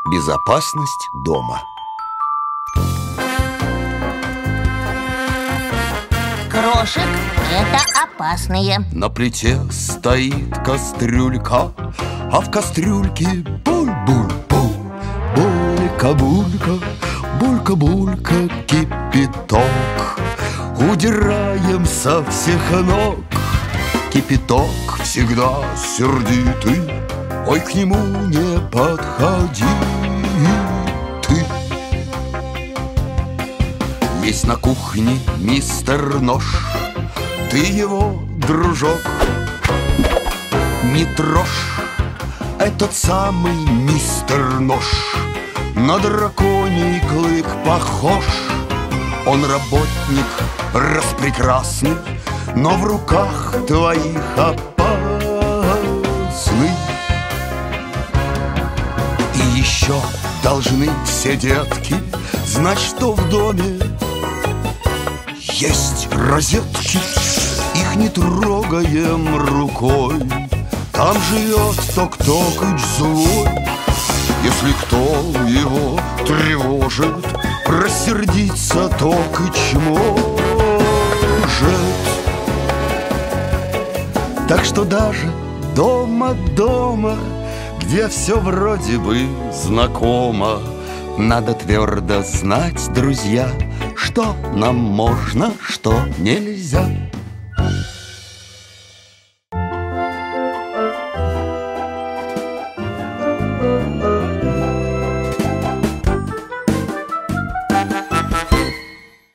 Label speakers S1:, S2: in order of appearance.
S1: Безопасность дома.
S2: Крошек – это опасные.
S1: На плите стоит кастрюлька, а в кастрюльке буль-буль-буль. Булька-булька, булька-булька, кипяток. Удираем со всех ног. Кипяток всегда сердитый, ой, к нему не подходи ты. Есть на кухне мистер Нож, ты его, дружок, не трожь. Этот самый мистер Нож на драконий клык похож. Он работник распрекрасный, но в руках твоих опасный. И еще должны все детки знать, что в доме есть розетки. Их не трогаем рукой. Там живет Ток-Токыч злой. Если кто его тревожит, рассердиться Токыч может. Так что даже дома, где все вроде бы знакомо, надо твердо знать, друзья, что нам можно, что нельзя.